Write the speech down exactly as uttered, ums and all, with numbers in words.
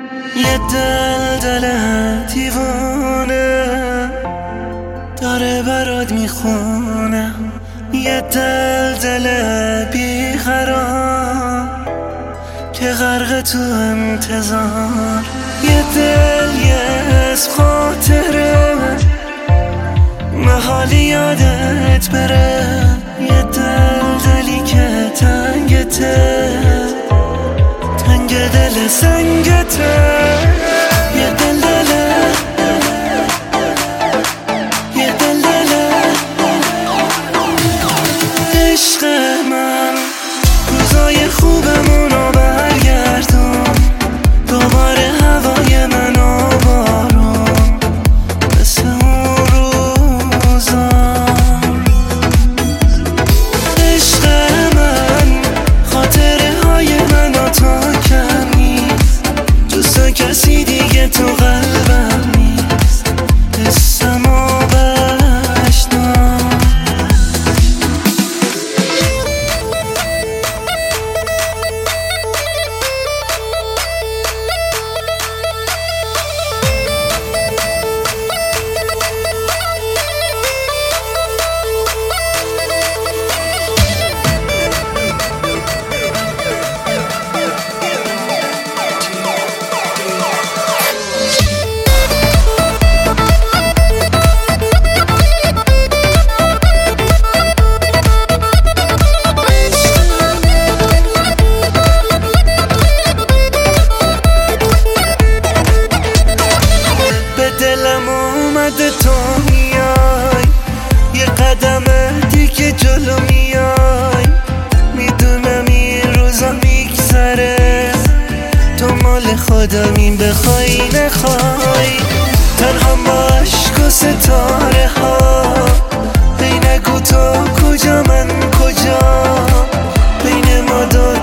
یه دل دل دیوانه داره برات میخونه، یه دل دل بیقرار که غرق تو انتظار، یه دل یه از خاطره محالی یادت بره، یه دل دلی که تنگته تنگ دل سنگته، یه دل دله یه دل دله عشق من، روزای خوبمونو برگردون، دوباره هوای من و بارون مثل اون روزا. عشق من خاطره های من و تا کم نیست، جز کسی دیگه تو قلبم نیست، حسم و بشنو. دلم اومده تو میای، یه قدم دیگه جلو میای، میدونم این روزا میگذره، تو مال خودمی بخوای نخوای، تنها با عشق و ستاره ها، هی نگو تو کجا من کجا، بین ما دو